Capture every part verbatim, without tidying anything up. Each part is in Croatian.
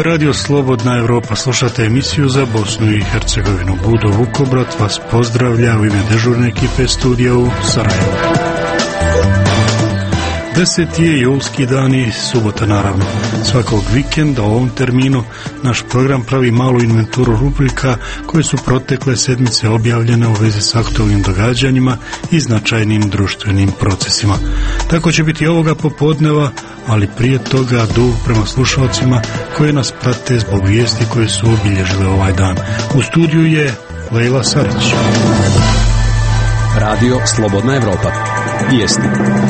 Radio Slobodna Evropa, slušate emisiju za Bosnu i Hercegovinu. Budo Vukobrat vas pozdravlja u ime dežurne ekipe studija u Sarajevu. Deseti je julski dan i subota naravno. Svakog vikenda u ovom terminu naš program pravi malu inventuru rubrika koje su protekle sedmice objavljene u vezi s aktualnim događanjima i značajnim društvenim procesima. Tako će biti ovoga popodneva, ali prije toga dug prema slušalcima koji nas prate zbog vijesti koje su obilježile ovaj dan. U studiju je Lejla Sarić. Radio Slobodna Evropa. Vijesti.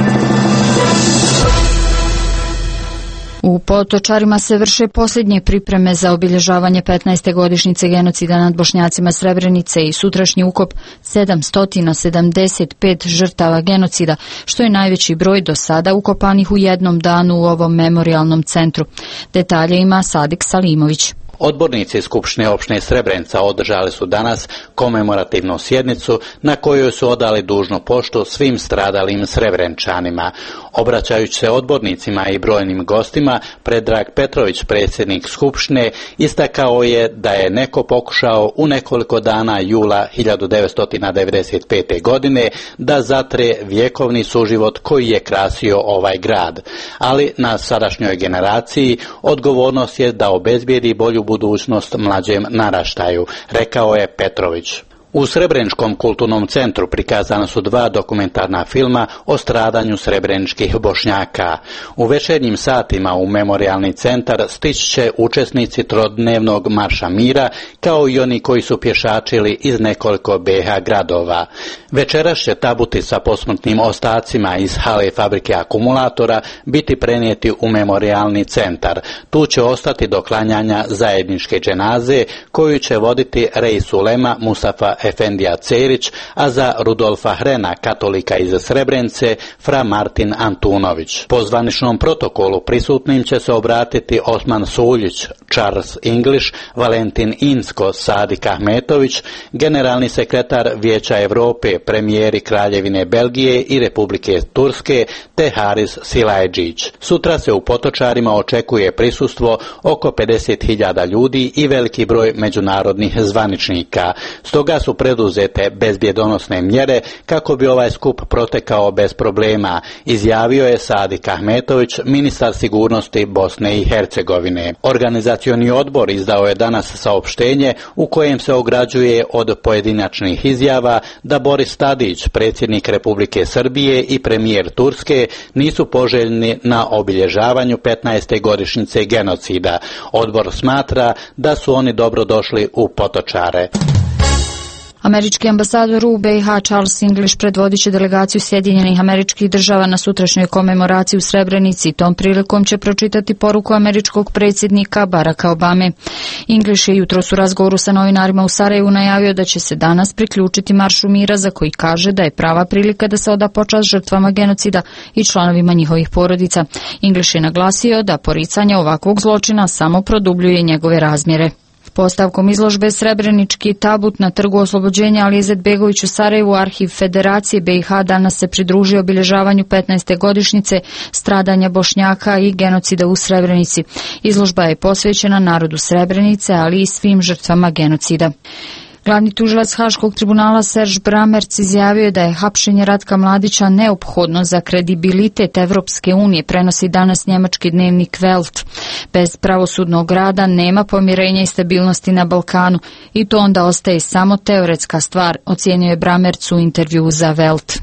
U Potočarima se vrše posljednje pripreme za obilježavanje petnaeste godišnjice genocida nad Bošnjacima Srebrenice i sutrašnji ukop sedamsto sedamdeset pet žrtava genocida, što je najveći broj do sada ukopanih u jednom danu u ovom memorijalnom centru. Detalje ima Sadik Salimović. Odbornici Skupštine opštine Srebrenica održali su danas komemorativnu sjednicu na kojoj su odali dužnu poštu svim stradalim Srebrenčanima. Obraćajući se odbornicima i brojnim gostima, Predrag Petrović, predsjednik Skupštine, istakao je da je neko pokušao u nekoliko dana jula hiljadu devetsto devedeset pete. godine da zatre vjekovni suživot koji je krasio ovaj grad. Ali na sadašnjoj generaciji odgovornost je da obezbijedi bolju budućnost mlađem naraštaju, rekao je Petrović. U Srebreničkom kulturnom centru prikazana su dva dokumentarna filma o stradanju srebreničkih Bošnjaka. U večernjim satima u memorijalni centar stići će učesnici trodnevnog marša mira, kao i oni koji su pješačili iz nekoliko B iH gradova. Večeras će tabuti sa posmrtnim ostacima iz hale fabrike akumulatora biti prenijeti u memorijalni centar. Tu će ostati do klanjanja zajedničke dženaze koju će voditi reis ulema Mustafa Efendija Cerić, a za Rudolfa Hrena, katolika iz Srebrenice, fra Martin Antunović. Po zvaničnom protokolu prisutnim će se obratiti Osman Suljić, Charles English, Valentin Insko, Sadik Ahmetović, generalni sekretar Vijeća Europe, premijeri Kraljevine Belgije i Republike Turske, te Haris Silajđić. Sutra se u Potočarima očekuje prisustvo oko pedeset hiljada ljudi i veliki broj međunarodnih zvaničnika. Stoga su preduzete bezbjedonosne mjere kako bi ovaj skup protekao bez problema, izjavio je Sadik Ahmetović, ministar sigurnosti Bosne i Hercegovine. Organizacioni odbor izdao je danas saopštenje u kojem se ograđuje od pojedinačnih izjava da Boris Tadić, predsjednik Republike Srbije i premijer Turske, nisu poželjni na obilježavanju petnaeste godišnjice genocida. Odbor smatra da su oni dobro došli u Potočare. Američki ambasador u B iH Charles English predvodit će delegaciju Sjedinjenih Američkih Država na sutrašnjoj komemoraciji u Srebrenici. Tom prilikom će pročitati poruku američkog predsjednika Baracka Obame. English je jutros u razgovoru sa novinarima u Sarajevu najavio da će se danas priključiti maršu mira, za koji kaže da je prava prilika da se oda počast žrtvama genocida i članovima njihovih porodica. English je naglasio da poricanje ovakvog zločina samo produbljuje njegove razmjere. Postavkom izložbe Srebrenički tabut na Trgu oslobođenja Ali Izetbegović u Sarajevu, arhiv Federacije B iH danas se pridružio obilježavanju petnaeste godišnjice stradanja Bošnjaka i genocida u Srebrenici. Izložba je posvećena narodu Srebrenice, ali i svim žrtvama genocida. Glavni tužilac Haškog tribunala Serž Bramerc izjavio je da je hapšenje Ratka Mladića neophodno za kredibilitet Evropske unije, prenosi danas njemački dnevnik Welt. Bez pravosudnog rada nema pomirenja i stabilnosti na Balkanu i to onda ostaje samo teoretska stvar, ocijenio je Bramerc u intervjuu za Welt.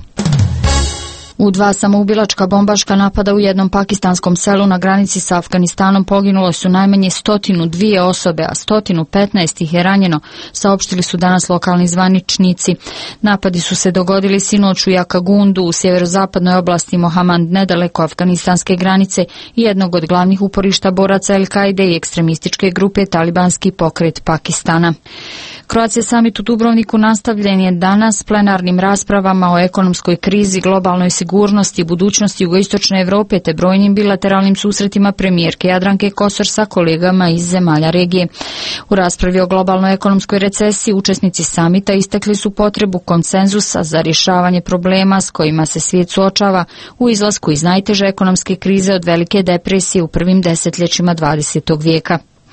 U dva samoubilačka bombaška napada u jednom pakistanskom selu na granici sa Afganistanom poginulo su najmanje stotinu dvije osobe, a stotinu petnaest ih je ranjeno, saopštili su danas lokalni zvaničnici. Napadi su se dogodili sinoć u Jakagundu, u sjeverozapadnoj oblasti Mohamad, nedaleko afganistanske granice i jednog od glavnih uporišta boraca El-Kaide i ekstremističke grupe Talibanski pokret Pakistana. Croatia Summit u Dubrovniku nastavljen je danas plenarnim raspravama o ekonomskoj krizi, globalnoj sigurnosti i budućnosti jugoistočne Europe te brojnim bilateralnim susretima premijerke Jadranke Kosor sa kolegama iz zemalja regije. U raspravi o globalnoj ekonomskoj recesiji učesnici samita istakli su potrebu konsenzusa za rješavanje problema s kojima se svijet suočava u izlasku iz najteže ekonomske krize od velike depresije u prvim desetljećima dvadesetog vijeka.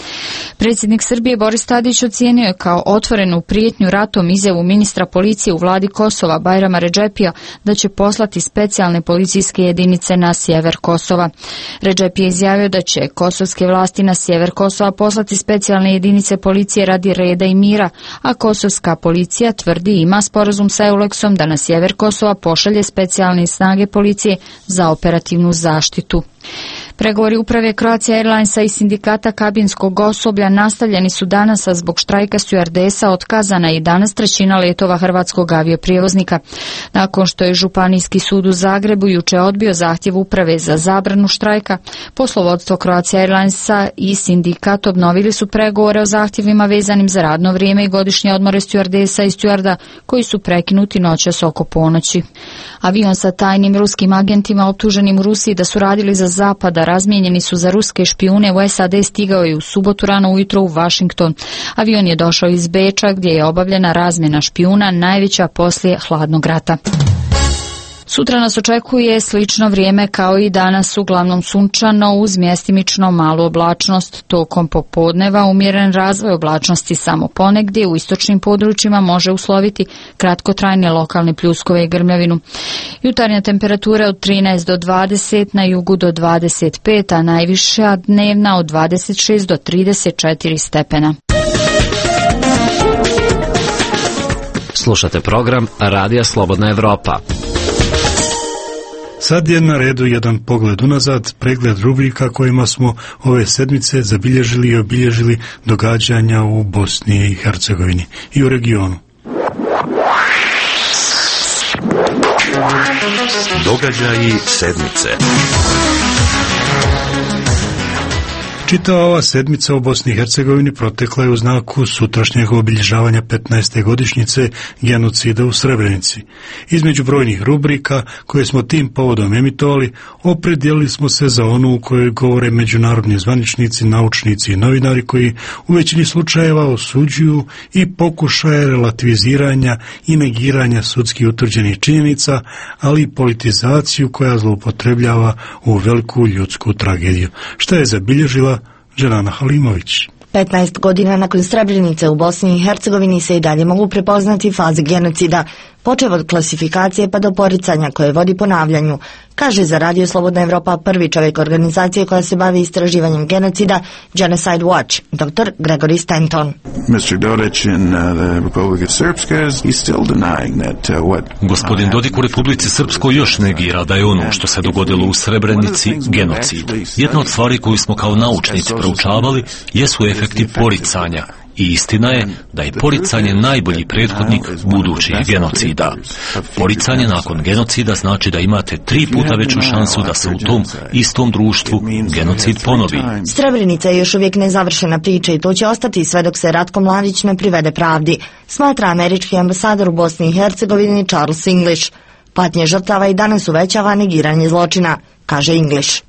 Predsjednik Srbije Boris Tadić ocijenio je kao otvorenu prijetnju ratom izjavu ministra policije u vladi Kosova Bajrama Redžepija da će poslati specijalne policijske jedinice na sjever Kosova. Redžepija je izjavio da će kosovske vlasti na sjever Kosova poslati specijalne jedinice policije radi reda i mira, a kosovska policija tvrdi ima sporazum sa Euleksom da na sjever Kosova pošalje specijalne snage policije za operativnu zaštitu. Pregovori uprave Croatia Airlinesa i sindikata kabinskog osoblja nastavljeni su danas, a zbog štrajka stjuardesa otkazana je i danas trećina letova hrvatskog avioprijevoznika. Nakon što je Županijski sud u Zagrebu juče odbio zahtjev uprave za zabranu štrajka, poslovodstvo Croatia Airlinesa i sindikat obnovili su pregovore o zahtjevima vezanim za radno vrijeme i godišnje odmore stjuardesa i stjuarda koji su prekinuti noćas oko ponoći. Avion sa tajnim ruskim agentima optuženim u Rusiji da su radili za Zapada razmijenjeni su za ruske špijune u S A D stigao je u subotu rano ujutro u Washington. Avion je došao iz Beča gdje je obavljena razmjena špijuna, najveća poslije hladnog rata. Sutra nas očekuje slično vrijeme kao i danas, uglavnom sunčano uz mjestimično malu oblačnost. Tokom popodneva umjeren razvoj oblačnosti samo ponegdje u istočnim područjima može usloviti kratkotrajne lokalne pljuskove i grmljavinu. Jutarnja temperatura od trinaest do dvadeset, na jugu do dvadeset pet, a najviša dnevna od dvadeset šest do trideset četiri stepena. Slušate program Radija Slobodna Evropa. Sad je na redu jedan pogled unazad, pregled rubrika kojima smo ove sedmice zabilježili i obilježili događanja u Bosni i Hercegovini i u regionu. Događaji sedmice. Čitava ova sedmica u Bosni i Hercegovini protekla je u znaku sutrašnjeg obilježavanja petnaeste godišnjice genocida u Srebrenici. Između brojnih rubrika koje smo tim povodom emitovali, opredijelili smo se za onu u kojoj govore međunarodni zvaničnici, naučnici i novinari koji u većini slučajeva osuđuju i pokušaje relativiziranja i negiranja sudski utvrđenih činjenica, ali i politizaciju koja zloupotrebljava u veliku ljudsku tragediju. Šta je zabilježila Želana Halimović? petnaest godina nakon Srebrenice u Bosni i Hercegovini se i dalje mogu prepoznati faze genocida, počev od klasifikacije pa do poricanja koje vodi ponavljanju, kaže za Radio Slobodna Evropa prvi čovjek organizacije koja se bavi istraživanjem genocida, Genocide Watch, doktor Gregory Stanton. mister Dodić in uh, the Republic of Srpska, he's still denying that uh, what Gospodin Dodik u Republici Srpskoj još negira da je ono što se dogodilo u Srebrenici genocid. Jedna od stvari koju smo kao naučnici proučavali jesu efekti poricanja. I istina je da je poricanje najbolji prethodnik budućih genocida. Poricanje nakon genocida znači da imate tri puta veću šansu da se u tom istom društvu genocid ponovi. Srebrenica je još uvijek nezavršena priča i to će ostati sve dok se Ratko Mladić ne privede pravdi, smatra američki ambasador u Bosni i Hercegovini Charles English. Patnje žrtava i danas uvećava negiranje zločina, kaže English.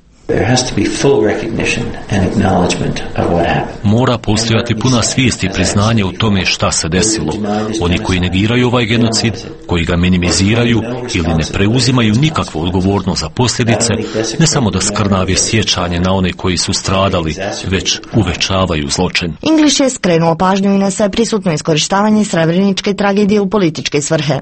Mora postojati puna svijest i priznanje u tome šta se desilo. Oni koji negiraju ovaj genocid, koji ga minimiziraju ili ne preuzimaju nikakvu odgovornost za posljedice, ne samo da skrnave sjećanje na one koji su stradali, već uvećavaju zločin. English je skrenuo pažnju i na sve prisutno iskorištavanje srebreničke tragedije u političke svrhe.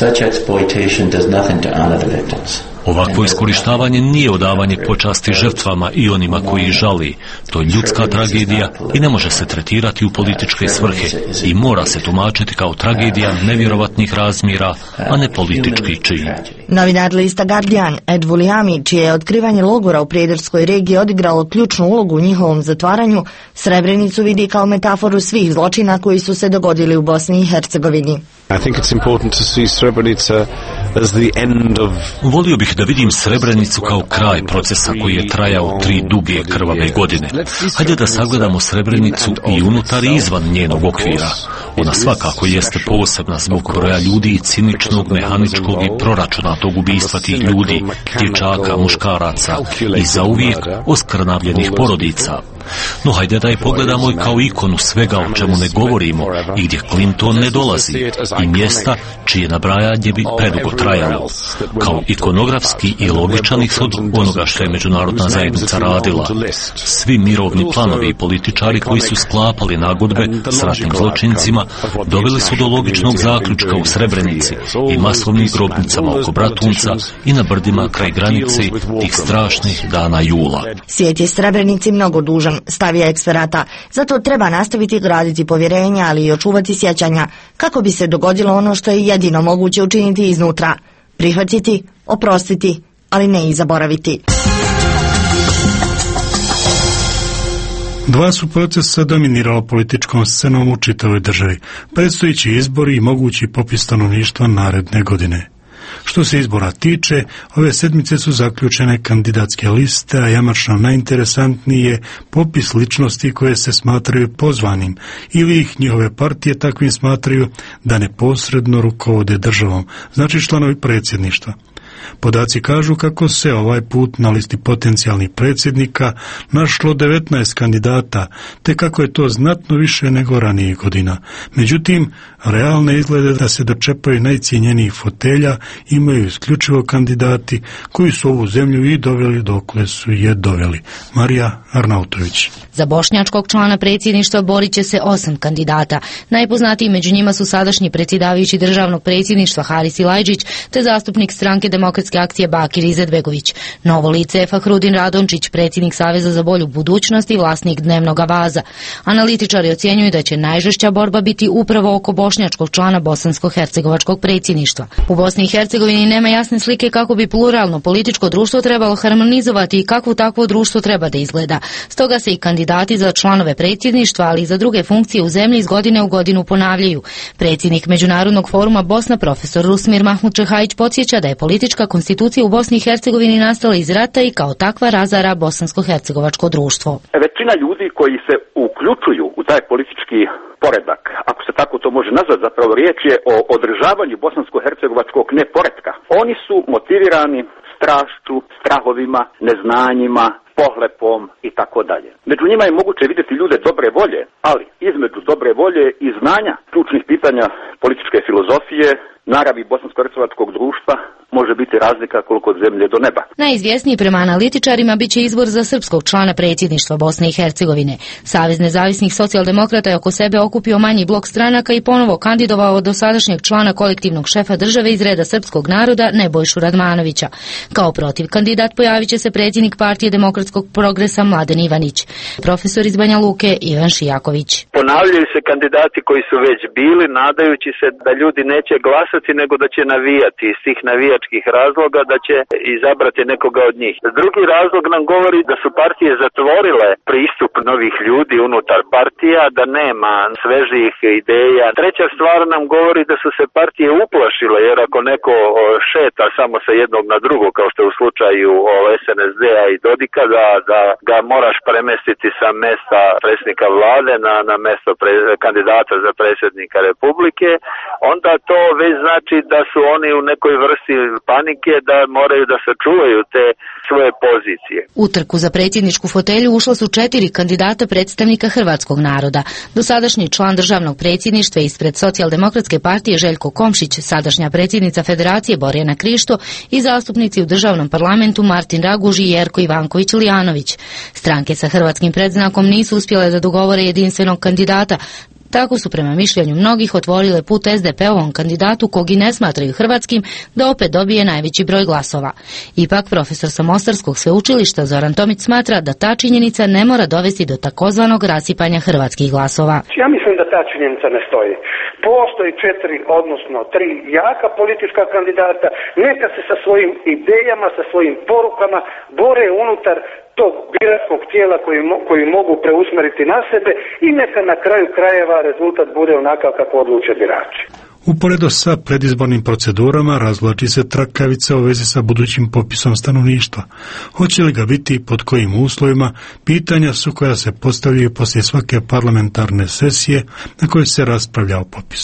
Ovakvo iskorištavanje nije odavanje počasti žrtvama i onima koji žali. To je ljudska tragedija i ne može se tretirati u političke svrhe i mora se tumačiti kao tragedija nevjerovatnih razmjera, a ne politički čin. Novinar lista Guardian Ed Vuliami, čije je otkrivanje logora u Prijedorskoj regiji odigralo ključnu ulogu u njihovom zatvaranju, Srebrenicu vidi kao metaforu svih zločina koji su se dogodili u Bosni i Hercegovini. I think it's important to see Srebrenica as the end of... Volio bih da vidim Srebrenicu kao kraj procesa koji je trajao tri duge krvave godine. Hajde da sagledamo Srebrenicu i unutar i izvan njenog okvira. Ona svakako jeste posebna zbog broja ljudi i ciničnog, mehaničkog i proračunatog ubistva tih ljudi, dječaka, muškaraca i zauvijek oskrnavljenih porodica. No hajde da je pogledamo i kao ikonu svega o čemu ne govorimo i gdje Clinton ne dolazi i mjesta čije nabrajanje bi predugo trajalo. Kao ikonografski i logičan ishod onoga što je međunarodna zajednica radila. Svi mirovni planovi i političari koji su sklapali nagodbe s ratnim zločincima doveli su do logičnog zaključka u Srebrenici i masovnim grobnicama oko Bratunca i na brdima kraj granice tih strašnih dana jula. Svijet je Srebrenici mnogo dužan, stavija eksperata, zato treba nastaviti graditi povjerenja, ali i očuvati sjećanja, kako bi se dogodilo ono što je jedino moguće učiniti iznutra. Prihvatiti, oprostiti, ali ne i zaboraviti. Dva su procesa dominirala političkom scenom u čitavoj državi, predstojeći izbori i mogući popis stanovništva naredne godine. Što se izbora tiče, ove sedmice su zaključene kandidatske liste, a jamačno najinteresantniji je popis ličnosti koje se smatraju pozvanim ili ih njihove partije takvim smatraju da neposredno rukovode državom, znači članovi predsjedništva. Podaci kažu kako se ovaj put na listi potencijalnih predsjednika našlo devetnaest kandidata, te kako je to znatno više nego ranijih godina. Međutim, realne izglede da se dočepaju najcijenjenijih fotelja imaju isključivo kandidati koji su ovu zemlju i doveli dokle su je doveli. Marija Arnautović. Za bošnjačkog člana predsjedništva borit će se osam kandidata. Najpoznatiji među njima su sadašnji predsjedavajući državnog predsjedništva Haris Ilajđić, te zastupnik stranke Demokratske akcije Bakir Izetbegović. Novo lice je Fahrudin Radončić, predsjednik Saveza za bolju budućnost i vlasnik Dnevnog Avaza. Analitičari ocjenjuju da će najžešća borba biti upravo oko bošnjačkog člana bosansko-hercegovačkog predsjedništva. U Bosni i Hercegovini nema jasne slike kako bi pluralno političko društvo trebalo harmonizovati i kakvo takvo društvo treba da izgleda. Stoga se i kandidati za članove predsjedništva, ali i za druge funkcije u zemlji iz godine u godinu ponavljaju. Predsjednik Međunarodnog foruma Bosna, profesor Rusmir Mahmud Čehajić, podsjeća da je politička konstitucija u Bosni i Hercegovini nastala iz rata i kao takva razara bosansko-hercegovačko društvo. Većina ljudi koji se uključuju u taj politički poredak, ako se tako to može nazvati, zapravo riječ je o održavanju bosansko-hercegovačkog neporetka. Oni su motivirani strašću, strahovima, neznanjima, pohlepom i tako dalje. Među njima je moguće vidjeti ljude dobre volje, ali između dobre volje i znanja ključnih pitanja političke filozofije, naravi bosansko-hercegovačkog društva može biti razlika koliko od zemlje do neba. Najizvjesniji prema analitičarima biće izbor za srpskog člana predsjedništva Bosne i Hercegovine. Savez nezavisnih socijaldemokrata je oko sebe okupio manji blok stranaka i ponovo kandidovao dosadašnjeg člana kolektivnog šefa države iz reda srpskog naroda Nebojšu Radmanovića. Kao protiv kandidat pojavit će se predsjednik partije Demokratskog progresa Mladen Ivanić. Profesor iz Banja Luke Ivan Šijaković. Ponavljaju se kandidati koji su već bili, nadajući se da ljudi neće glasati nego da će navijati iz tih navijačkih razloga, da će izabrati nekoga od njih. Drugi razlog nam govori da su partije zatvorile pristup novih ljudi unutar partija, da nema svežih ideja. Treća stvar nam govori da su se partije uplašile, jer ako neko šeta samo sa jednog na drugo, kao što je u slučaju S N S D-a i Dodika, da, da ga moraš premestiti sa mesta predsjednika vlade na, na mesto pre, kandidata za predsjednika Republike, onda to već znači da su oni u nekoj vrsti panike, da moraju da sačuvaju te svoje pozicije. U trku za predsjedničku fotelju ušla su četiri kandidata predstavnika hrvatskog naroda. Dosadašnji član državnog predsjedništva ispred Socijaldemokratske partije Željko Komšić, sadašnja predsjednica Federacije Borjana Krišto i zastupnici u državnom parlamentu Martin Raguž i Jerko Ivanković Lijanović. Stranke sa hrvatskim predznakom nisu uspjele da dogovore jedinstvenog kandidata. Tako su prema mišljenju mnogih otvorile put S D P-ovom kandidatu kog i ne smatraju hrvatskim da opet dobije najveći broj glasova. Ipak profesor sa Mostarskog sveučilišta Zoran Tomić smatra da ta činjenica ne mora dovesti do takozvanog rasipanja hrvatskih glasova. Ja mislim da ta činjenica ne stoji. Postoji četiri, odnosno tri jaka politička kandidata, neka se sa svojim idejama, sa svojim porukama bore unutar tog biračkog tijela koji, mo, koji mogu preusmeriti na sebe i neka na kraju krajeva rezultat bude onakav kako odluče birači. Uporedo sa predizbornim procedurama razvlači se trakavica u vezi sa budućim popisom stanovništva. Hoće li ga biti i pod kojim uslovima, pitanja su koja se postavljaju poslije svake parlamentarne sesije na kojoj se raspravlja o popisu.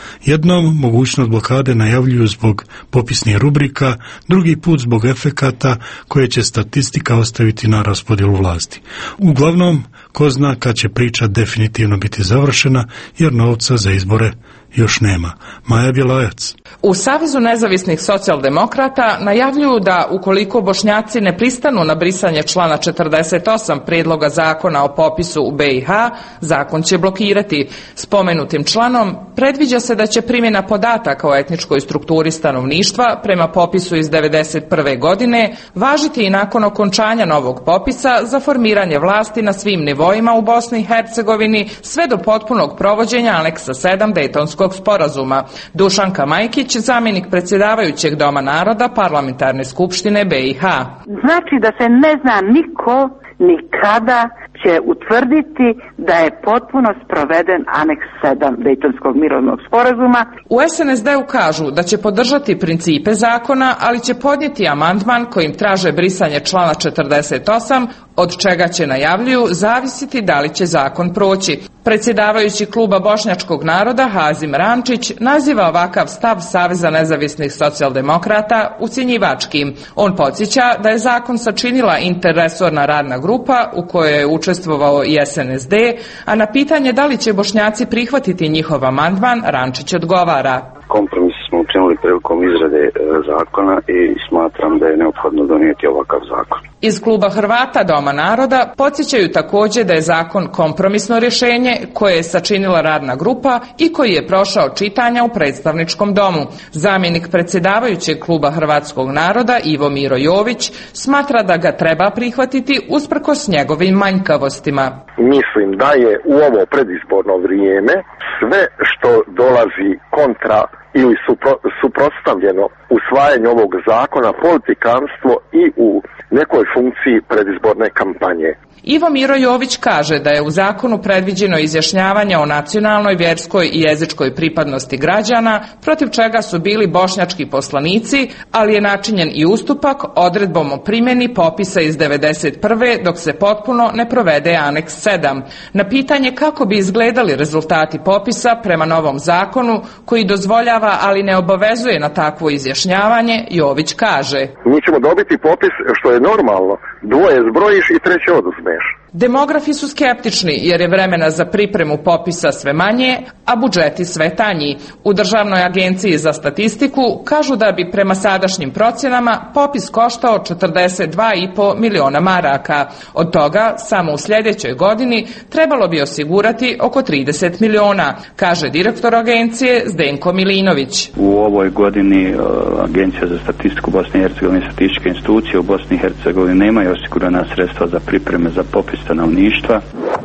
Jednom mogućnost blokade najavljuju zbog popisnih rubrika, drugi put zbog efekata koje će statistika ostaviti na raspodjelu vlasti. Uglavnom, ko zna kad će priča definitivno biti završena, jer novca za izbore još nema. Maja Bjelajac. U Savezu nezavisnih socijaldemokrata najavljuju da ukoliko Bošnjaci ne pristanu na brisanje člana četrdeset osam prijedloga zakona o popisu u B i H, zakon će blokirati. Spomenutim članom predviđa se da će primjena podataka o etničkoj strukturi stanovništva prema popisu iz devedeset prve godine važiti i nakon okončanja novog popisa za formiranje vlasti na svim nivoima u Bosni i Hercegovini sve do potpunog provođenja aneksa sedam Dejtonskog sporazuma. Dušanka Majkić, zamjenik predsjedavajućeg Doma naroda Parlamentarne skupštine B i H. Znači da se ne zna niko nikada će utvrditi da je potpuno sproveden aneks sedam Dejtonskog mirovnog sporazuma. U S N S D-u kažu da će podržati principe zakona, ali će podnijeti amandman kojim traže brisanje člana četrdeset osam, od čega će, najavljuju, zavisiti da li će zakon proći. Predsjedavajući kluba Bošnjačkog naroda Hazim Rančić naziva ovakav stav Saveza nezavisnih socijaldemokrata ucjenjivačkim. On podsjeća da je zakon sačinila interresorna radna grupa u kojoj je učestvovao i S N S D, a na pitanje da li će Bošnjaci prihvatiti njihov amandman, Rančić odgovara. Kompromis smo učinili prilikom izrade e, zakona i smatram da je neophodno donijeti ovakav zakon. Iz kluba Hrvata Doma naroda podsjećaju također da je zakon kompromisno rješenje koje je sačinila radna grupa i koji je prošao čitanja u predstavničkom domu. Zamjenik predsjedavajućeg kluba Hrvatskog naroda Ivo Miro Jović smatra da ga treba prihvatiti usprkos njegovim manjkavostima. Mislim da je u ovo predizborno vrijeme sve što dolazi kontra ili supro, suprotstavljeno usvajanju ovog zakona politikanstvo i u nekoj funkciji predizborne kampanje. Ivo Miro Jović kaže da je u zakonu predviđeno izjašnjavanje o nacionalnoj, vjerskoj i jezičkoj pripadnosti građana, protiv čega su bili bošnjački poslanici, ali je načinjen i ustupak odredbom o primjeni popisa iz devedeset prve dok se potpuno ne provede aneks sedam. Na pitanje kako bi izgledali rezultati popisa prema novom zakonu, koji dozvoljava, ali ne obavezuje na takvo izjašnjavanje, Jović kaže: Mi ćemo dobiti popis što je normalno, dvoje zbrojiš i treće oduzmeš. Demografi su skeptični jer je vremena za pripremu popisa sve manje, a budžeti sve tanji. U Državnoj agenciji za statistiku kažu da bi prema sadašnjim procjenama popis koštao četrdeset dva i po miliona maraka. Od toga samo u sljedećoj godini trebalo bi osigurati oko trideset miliona, kaže direktor agencije Zdenko Milinović. U ovoj godini Agencija za statistiku Bosne i Hercegovine i statističke institucije u Bosni i Hercegovini nemaju osigurana sredstva za pripreme za popis stanovništva.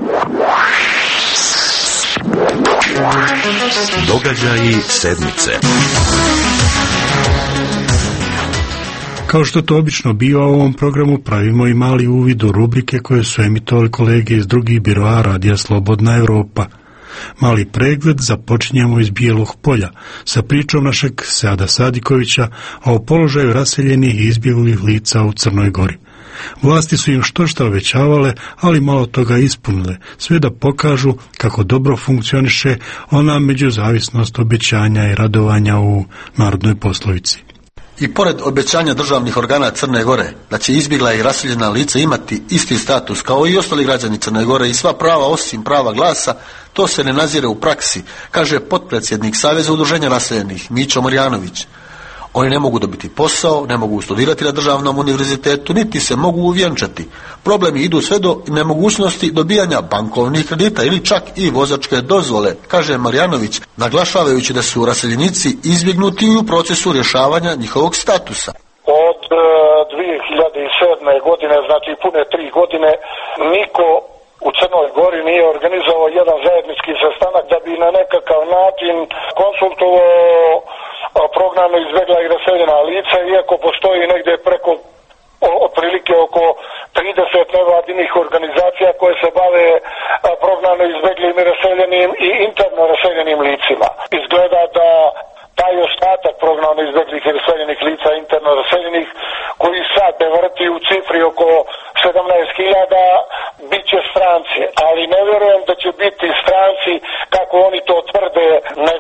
Događaji sedmice. Kao što to obično biva u ovom programu, pravimo i mali uvid u rubrike koje su emitovali kolege iz drugih biroa Radija Slobodna Evropa. Mali pregled započinjemo iz Bijelog polja sa pričom našeg Seada Sadikovića o položaju raseljenih i izbjeglih lica u Crnoj Gori. Vlasti su im što šta obećavale, ali malo toga ispunile, sve da pokažu kako dobro funkcioniše ona međuzavisnost obećanja i radovanja u narodnoj poslovici. I pored obećanja državnih organa Crne Gore da će izbjegla i raseljena lica imati isti status kao i ostali građani Crne Gore i sva prava osim prava glasa, to se ne nazire u praksi, kaže potpredsjednik Saveza udruženja raseljenih Mićo Marjanović. Oni ne mogu dobiti posao, ne mogu studirati na državnom univerzitetu, niti se mogu uvjenčati. Problemi idu sve do nemogućnosti dobijanja bankovnih kredita ili čak i vozačke dozvole, kaže Marjanović, naglašavajući da su raseljenici izbjegnuti u procesu rješavanja njihovog statusa. Od e, dvije hiljade sedme. godine, znači pune tri godine, niko u Crnoj Gori nije organizovao jedan zajednički sastanak da bi na nekakav način konsultovao prognano, izbjegla i raseljena lica, iako postoji negdje preko otprilike oko trideset nevladinih organizacija koje se bave prognano, izbjeglim i raseljenim i interno raseljenim licima. Izgleda da taj ostatak prognano, izbjeglih i raseljenih lica, interno raseljenih, koji sad ne vrti u cifri oko sedamnaest hiljada, bit će stranci, ali ne vjerujem da će biti stranci kako oni to tvrde, nego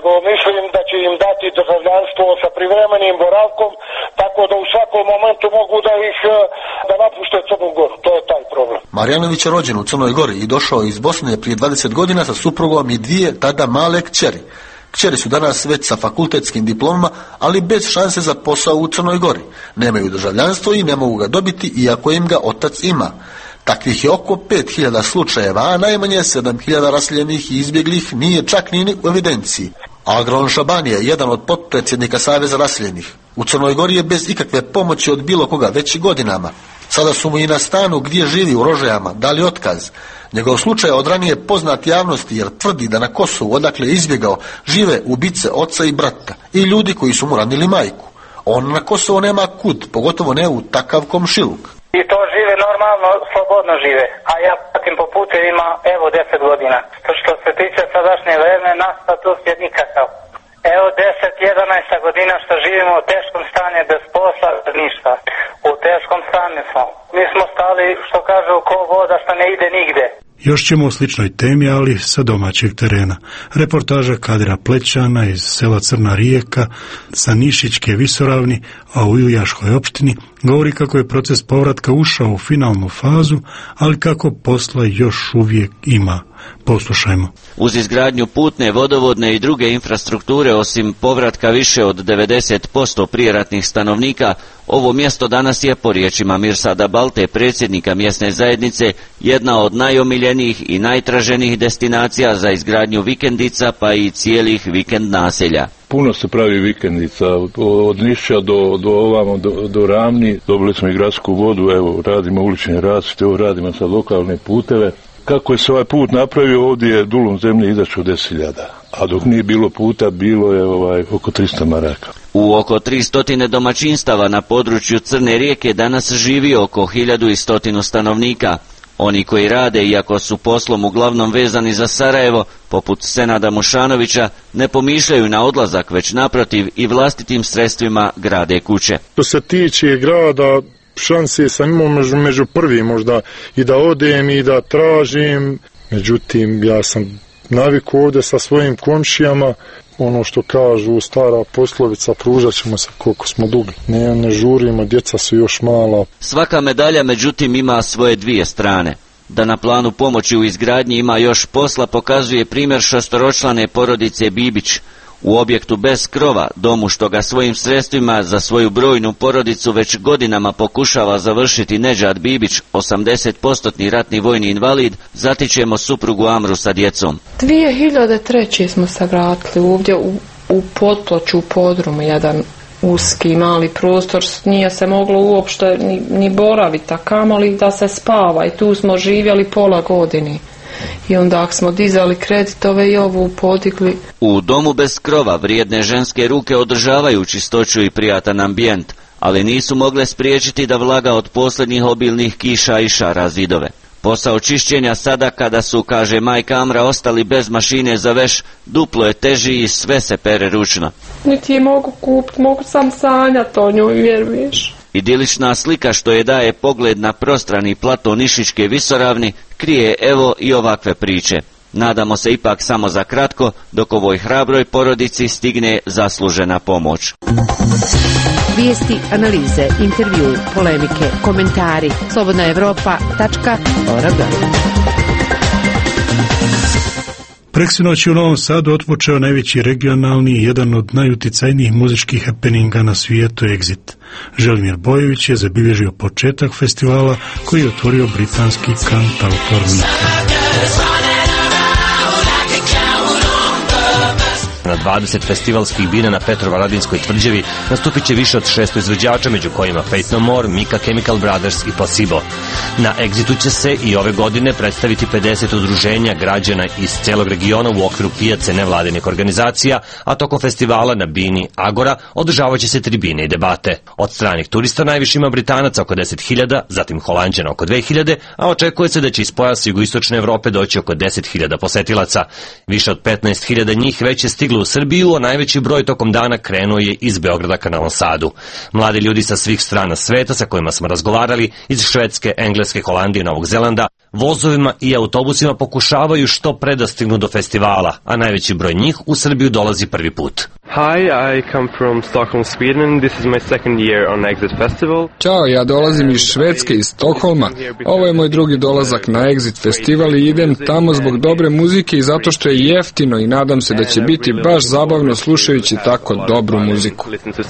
mislim da će im dati državljanstvo sa privremenim boravkom, tako da u svakom momentu mogu da ih da napušte Crnu Goru. To je taj problem. Marjanović je rođen u Crnoj Gori i došao iz Bosne prije dvadeset godina sa suprugom i dvije tada male kćeri. Kćeri su danas već sa fakultetskim diplomama, ali bez šanse za posao u Crnoj Gori. Nemaju državljanstvo i ne mogu ga dobiti, iako im ga otac ima. Takvih je oko pet hiljada slučajeva, a najmanje sedam hiljada raseljenih i izbjeglih nije čak ni u evidenciji. Agron Šaban je jedan od potpredsjednika Saveza raseljenih. U Crnoj Gori je bez ikakve pomoći od bilo koga već godinama. Sada su mu i na stanu gdje živi u Rožajama dali otkaz. Njegov slučaj od ranije poznat javnosti jer tvrdi da na Kosovu, odakle je izbjegao, žive ubice oca i brata i ljudi koji su mu ranili majku. On na Kosovo nema kud, pogotovo ne u takav komšiluk. I to žive normalno, slobodno žive, a ja patim po putevima evo deset godina. Što se tiče sadašnje vreme, naš status je nikakav. Evo deset jedanaest godina što živimo u teškom stanju, bez posla, bez ništa. U teškom stanju smo. Mi smo stali, što kažu, ko voda što ne ide nigde. Još ćemo o sličnoj temi, ali sa domaćeg terena. Reportaža Kadira Plećana iz sela Crna Rijeka sa Nišićke visoravni, a u Iljaškoj opštini, govori kako je proces povratka ušao u finalnu fazu, ali kako posla još uvijek ima. Poslušajmo. Uz izgradnju putne, vodovodne i druge infrastrukture, osim povratka više od devedeset posto prijeratnih stanovnika, ovo mjesto danas je, po riječima Mirsada Balte, predsjednika mjesne zajednice, jedna od najomiljenijih i najtraženijih destinacija za izgradnju vikendica, pa i cijelih vikend naselja. Puno se pravi vikendica, od Nišća do, do ovamo, do, do Ravni, dobili smo i gradsku vodu, evo, radimo ulične rasvjete, evo, radimo sad lokalne puteve. Kako je se ovaj put napravio, ovdje je dulom zemlje izašao deset hiljada, a dok nije bilo puta, bilo je ovaj, oko tristo maraka. U oko tristo domaćinstava na području Crne Rijeke danas živi oko hiljadu sto stanovnika. Oni koji rade, iako su poslom uglavnom vezani za Sarajevo, poput Senada Mušanovića, ne pomišljaju na odlazak, već naprotiv i vlastitim sredstvima grade kuće. Što se tiče grada, šanse sam imao među, među prvi možda i da odem i da tražim, međutim ja sam navikao ovdje sa svojim komšijama, ono što kažu stara poslovica, pružat ćemo se koliko smo dugi. Ne, ne žurimo, djeca su još mala. Svaka medalja međutim ima svoje dvije strane. Da na planu pomoći u izgradnji ima još posla pokazuje primjer šestoročlane porodice Bibić. U objektu bez krova, domu što ga svojim sredstvima za svoju brojnu porodicu već godinama pokušava završiti Nedžad Bibić, osamdeset posto ratni vojni invalid, zatičemo suprugu Amru sa djecom. dvije hiljade treće smo se vratili ovdje u, u Potploču, u podrumu, jedan uski mali prostor, nije se moglo uopšte ni, ni boraviti, a kamoli da se spava, i tu smo živjeli pola godine. I onda smo dizali kreditove i ovu podigli. U domu bez krova vrijedne ženske ruke održavaju čistoću i prijatan ambijent, ali nisu mogle spriječiti da vlaga od posljednjih obilnih kiša išara zidove. Posao čišćenja sada, kada su, kaže majka Amra, ostali bez mašine za veš, duplo je teži i sve se pere ručno. Niti je mogu kupiti, mogu sam sanjati o njoj, vjeruješ. Idilična slika što je daje pogled na prostrani plato Nišićke visoravni krije evo i ovakve priče. Nadamo se ipak samo za kratko, dok ovoj hrabroj porodici stigne zaslužena pomoć. Vijesti, analize, intervju, polemike, komentari. slobodna evropa tačka org. Preksinoć je u Novom Sadu otpočeo najveći regionalni i jedan od najuticajnijih muzičkih happeninga na svijetu Exit. Želimir Bojević je zabilježio početak festivala koji je otvorio britanski kantautor Mika. Na dvadeset festivalskih bina na Petrovaradinskoj tvrđavi nastupit će više od šesto izvođača, među kojima Faith No More, Mika Chemical Brothers i Placebo. Na Exitu će se i ove godine predstaviti pedeset udruženja građana iz cijelog regiona u okviru pijace nevladinih organizacija, a tokom festivala na bini Agora održavaće se tribine i debate. Od stranih turista najviše ima Britanaca oko deset hiljada, zatim Holanđana oko dve hiljade, a očekuje se da će iz pojasa jugoistočne Evrope doći oko deset hiljada posetilaca. Više od petnaest hiljada njih već je stiglo u Srbiju, a najveći broj tokom dana krenuo je iz Beograda ka Novom Sadu. Mladi ljudi sa svih strana sveta sa kojima smo razgovarali, iz Švedske, Engleske, Holandije, Novog Zelanda, vozovima i autobusima pokušavaju što pre da stignu do festivala, a najveći broj njih u Srbiju dolazi prvi put. Hi, I come from Stockholm, Sweden. This is my second year on Exit Festival. Ćao, ja dolazim iz Švedske, iz Stokholma. Ovo je moj drugi dolazak na Exit Festival i idem tamo zbog dobre muzike i zato što je jeftino i nadam se da će biti baš zabavno slušajući tako dobru muziku.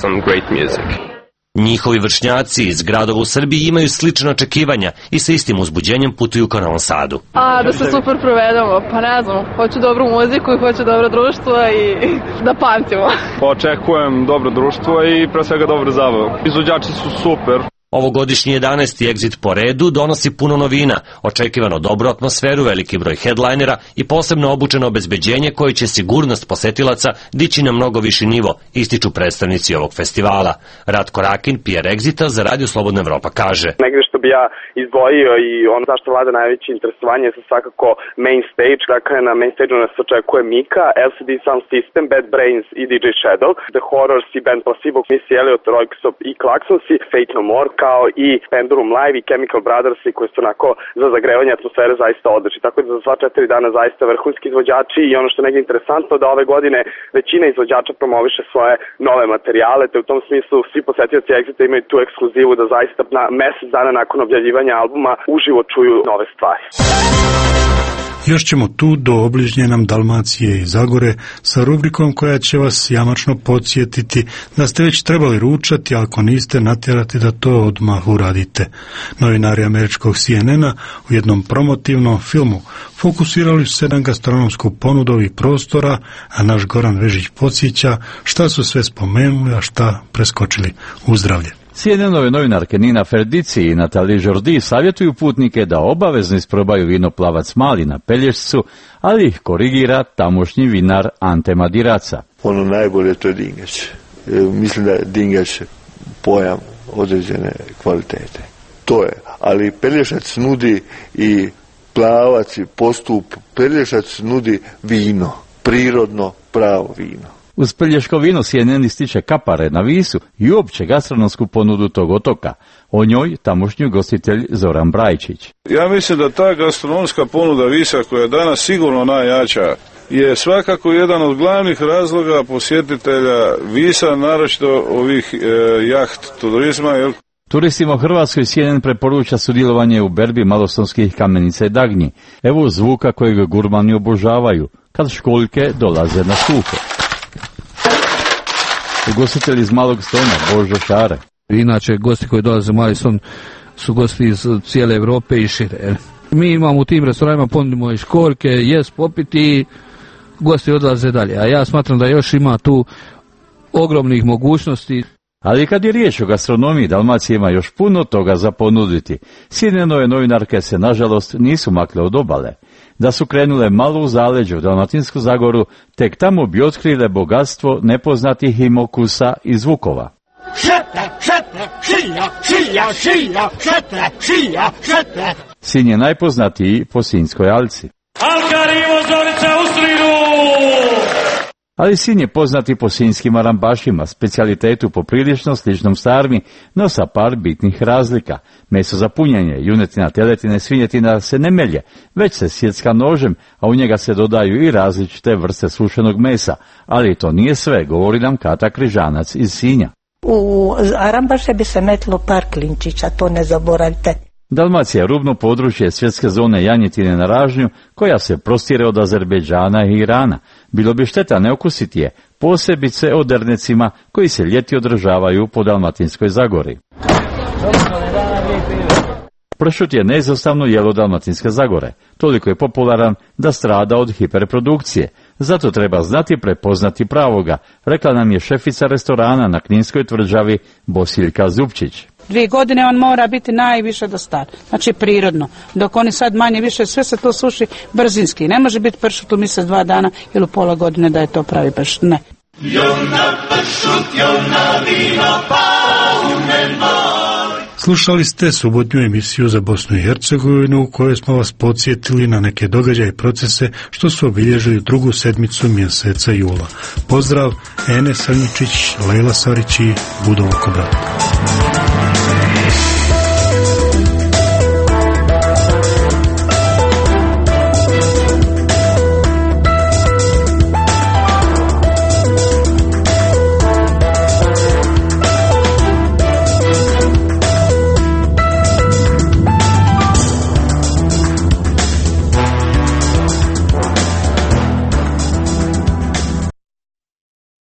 Njihovi vršnjaci iz gradova u Srbiji imaju slična očekivanja i sa istim uzbuđenjem putuju ka Novom Sadu. A, da se super provedemo, pa ne znam, hoću dobru muziku i hoću dobro društvo i da pamtimo. Očekujem dobro društvo i pre svega dobro zabavu. Izvođači su super. Ovogodišnji jedanaesti Exit po redu donosi puno novina, očekivano dobru atmosferu, veliki broj headlinera i posebno obučeno obezbeđenje koje će sigurnost posetilaca dići na mnogo viši nivo, ističu predstavnici ovog festivala. Ratko Rakin, P R Exita za Radio Slobodna Evropa kaže: Negde što bi ja izdvojio i ono zašto vlada najveće interesovanje je svakako main stage, dakle na main stage nas očekuje Mika, L C D Sound System, Bad Brains i D J Shadow, The Horrors i band Placebo, Missy Elliott, Royksop i Klaxons i Fate No More, kao i Pendurum Live i Chemical Brothers koji su onako za zagrevanje atmosfere zaista odlični. Tako da za sva četiri dana zaista vrhunski izvođači i ono što je negdje interesantno da ove godine većina izvođača promoviše svoje nove materijale, te u tom smislu svi posetioci Exita imaju tu ekskluzivu da zaista na mesec dana nakon objavljivanja albuma uživo čuju nove stvari. Još ćemo tu do obližnje nam Dalmacije i Zagore sa rubrikom koja će vas jamačno podsjetiti da ste već trebali ručati, ako niste, natjerati da to odmah uradite. Novinari američkog C N N-a u jednom promotivnom filmu fokusirali su se na gastronomsku ponudu ovih prostora, a naš Goran Vežić podsjeća šta su sve spomenuli, a šta preskočili. Uzdravlje. C N N-ove novinarke Nina Ferdici i Natalija Žordi savjetuju putnike da obavezno isprobaju vino Plavac Mali na Pelješcu, ali ih korigira tamošnji vinar Ante Madiraca. Ono najbolje to je dingač. E, mislim da je dingač pojam određene kvalitete. To je, ali Pelješac nudi i Plavac i postup. Pelješac nudi vino, prirodno pravo vino. Uz pelješko vino C N N ističe kapare na Visu i uopće gastronomsku ponudu tog otoka. O njoj tamošnji ugostitelj Zoran Brajčić. Ja mislim da ta gastronomska ponuda Visa, koja je danas sigurno najjača, je svakako jedan od glavnih razloga posjetitelja Visa, naročito ovih e, jaht turizma. Jel? Turistima u Hrvatskoj C N N preporuča sudjelovanje u berbi malostonskih kamenica i dagnji. Evo zvuka kojeg gurmani obožavaju, kad školjke dolaze na suho. Ugostitelj iz Malog Stona, Božo Šare. Inače, gosti koji dolaze u Mali Ston su gosti iz cijele Europe i šire. Mi imamo u tim restoranima, ponudimo i školjke, jest popiti i gosti odlaze dalje. A ja smatram da još ima tu ogromnih mogućnosti. Ali kad je riječ o gastronomiji, Dalmacija ima još puno toga za ponuditi. C N N-ove novinarke se, nažalost, nisu makle od obale. Da su krenule malo u zaleđu u Dalmatinsku Zagoru, tek tamo bi otkrile bogatstvo nepoznatih im okusa i zvukova. Šete, šete, šilja, šilja, šilja, šete, šilja, šete. Sinj je najpoznatiji po Sinjskoj alci. Alkarivo Zorica u sridu! Ali Sinj je poznati po sinjskim arambašima, specijalitetu poprilično sličnom sarmi, no sa par bitnih razlika. Meso za punjenje, junetina, teletina, svinjetina se ne melje, već se sjecka nožem, a u njega se dodaju i različite vrste sušenog mesa. Ali to nije sve, govori nam Kata Križanac iz Sinja. U arambaše bi se metlo par klinčića, to ne zaboravite. Dalmacija je rubno područje svjetske zone janjetine na ražnju, koja se prostire od Azerbejdžana i Irana. Bilo bi šteta ne okusiti je, posebice o dernecima koji se ljeti održavaju po Dalmatinskoj Zagori. Pršut je neizostavno jelo Dalmatinske Zagore. Toliko je popularan da strada od hiperprodukcije. Zato treba znati prepoznati pravoga, rekla nam je šefica restorana na Kninskoj tvrđavi Bosiljka Zupčić. Dvije godine on mora biti najviše do star, znači prirodno. Dok oni sad manje više, sve se to suši brzinski. Ne može biti pršut u mjesec, dva dana ili u pola godine da je to pravi pršut, ne. Slušali ste subotnju emisiju za Bosnu i Hercegovinu u kojoj smo vas podsjetili na neke događaje i procese što su obilježili drugu sedmicu mjeseca jula. Pozdrav, Ene Srničić, Lejla Sarić i Budovo Kobrat.